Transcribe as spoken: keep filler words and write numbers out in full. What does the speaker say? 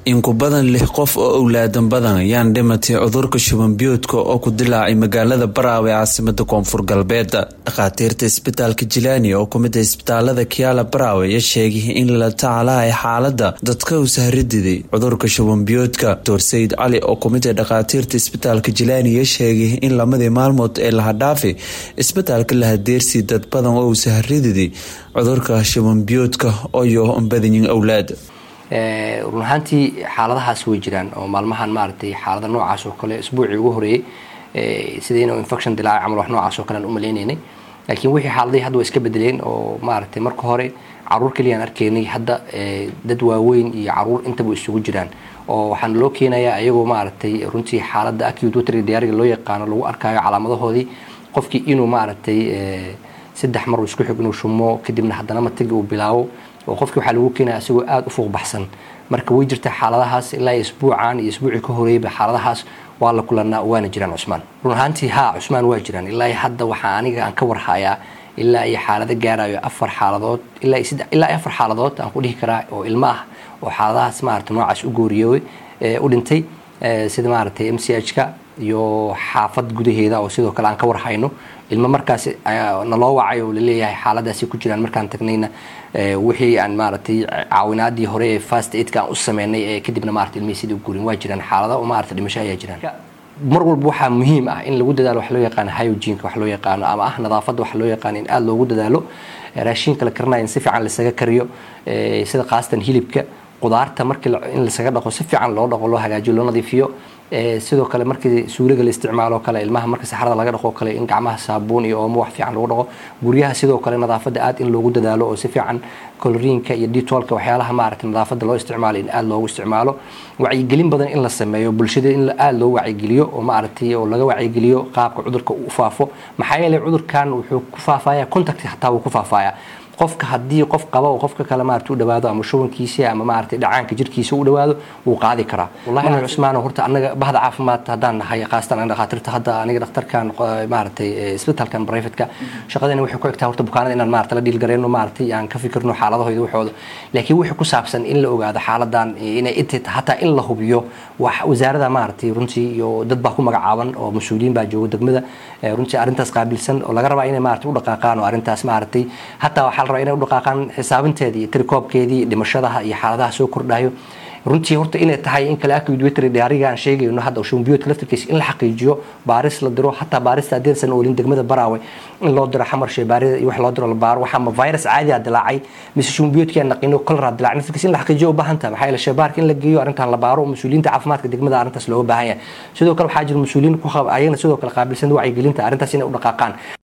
in ku badan lix qof oo awlaadan badan ayaan dhimatay cudurka shuban biyoodka oo ku dilaacay magaalada Baraawe caasimada Koonfur Galbeed. Dhaqaatiirta isbitaalka Jilaani oo ku mid ah isbitaalada Kiala Baraawe ayaa sheegay in la tacaalay xaaladda dadka u sahrididay cudurka shuban biyoodka. Doctor Said Ali oo ku mid ah dhaqaatiirta isbitaalka Jilaani ayaa sheegay in lamadii maalmood ee la dhaafay isbitaalka la hadeersi dad badan oo u sahrididay cudurka shuban biyoodka oo iyo badan awlaad. ee run ahaantii xaaladahaas way jiraan oo maalmahan maartay xaalada noocaas oo kale isbuucii ugu horeeyay ee sideen oo infection dilaa amal wax noocaas oo kale u maleyneenay laakiin wixii xaaladii hadda way iska bedeleen oo maartay marka hore caruur kaliya aan arkaynay hadda dad waaweyn iyo caruur intaba isugu jiraan oo waxaan loo keenayaa ayagoo maartay runtii xaaladda acute watery diarrhea loo yaqaan lagu arkayo calaamadahoodii qofkii inuu maartay saddex mar isku xig inuu shumo kadibna haddana matagi uu bilaawo oo qofkii waxa lagu keenaa asagoo aad u fuuq baxsan marka way jirta xaaladahaas ilaa isbuucan iyo isbuuci ka horeeyay xaaladahaas waa la kulanaa waana jiraan Cusmaan run ahaantii ha Cusmaan waa jiraan ilaa hadda waxa aniga aan ka warhayaa ilaa ay xaalada gaarayo afar xaaladood ilaa saddex ilaa afar xaaladood aan ku dhihi karaa oo ilmo ah oo xaaladahaas maartay noocaas u gooriyay ee u dhintay sida maartay M C H ka iyo xaafad gudaheeda oo sidoo kale aan ka warhayno ilmo markaas naloo wacay oo leeyahay xaaladaasi ku jiraan markaan tagnayna wixii aan maartay caawinaadii hore ee fast aid ka u sameynay ee kadibna maartay ilmo sidii u guurin waa jiraan xaalada oo maartay dhimasho ayaa jiraan mar walba waxa muhiim ah in lagu dadaalo wax loo yaqaan hygiene wax loo yaqaan ama ah nadaafadda wax loo yaqaan in aad loogu dadaalo raashinka la karnayo in si fiican la isaga kariyo sida qaastan hilibka qudaarta markii in la isaga dhaqo si fiican loo dhaqo loo hagaajiyo loo nadiifiyo ee sidoo kale markii suuliga la isticmaalo kale ilmaha markii saxarada laga dhaqo kale in gacmaha saabuun iyo oomo wax fiican lagu dhaqo guriyaha sidoo kale nadaafadda aad in loogu dadaalo oo si fiican chlorine-ka iyo detolka waxyaalaha maaragtay nadaafadda loo isticmaalo in aad loogu isticmaalo wacyi gelin badan in la sameeyo bulshada in aad loo wacyi geliyo oo maaragtay oo laga wacyi geliyo qaabka cudurka uu faafo maxaa yeelay cudurkan wuxuu ku faafayaa contact hataa uu ku faafayaa qofka hadii qof qaba oo qofka kale maartay u dhawaado ama shubankiisa ama maartay dhacaanka jirkiisa u dhawaado uu qaadi karaa wallahi Cusmaan horta anaga bahda caafimaad hadaan nahay qaastan anaga dhaqaatiirta hadda aniga dhaqtarkan maartay isbitaalkan private ka shaqadeena waxay ku xigtaa horta bukaanada inaan maartay la dhiil gareeno maartay aan ka fikirno xaaladahooda waxooda laakiin wixii ku saabsan in la ogaado xaaladan inay inta hataa in la hubiyo wax wasaaradda maartay runtii iyo dad baa ku magacaaban oo mas'uuliyiin baa jooga degmada runtii arintaas qaabilsan oo laga rabaa inay maartay u dhaqaaqaan oo arintaas maartay hataa waxa inay u dhaqaaqaan xisaabinteedii tirikoobkeedii dhimashadaha iyo xaaladaha soo kordhayo runtii horta inay tahay in kala acute watery diarrhea aan sheegayno hadda shuban biyoodka laftirkiisa in la xaqiijiyo baaris la diro hataa baarista adeersan oo lin degmada Baraawe in loo diro xamar shay baarida iyo wax loo diro la baaro waxa ma virus caadi ah dilaacay mise shuban biyoodka aan naqino cholera dilaacay laftirkiisa in la xaqiijiyo u baahan tahay maxay la shaybaarka in la geeyo arintan la baaro mas'uuliyiinta caafimaadka degmada arintaas loo baahan yahay sidoo kale waxa jira mas'uuliyiin ku qab ayagana sidoo kale qaabilsan wacyi gelinta arintaas inay u dhaqaaqaan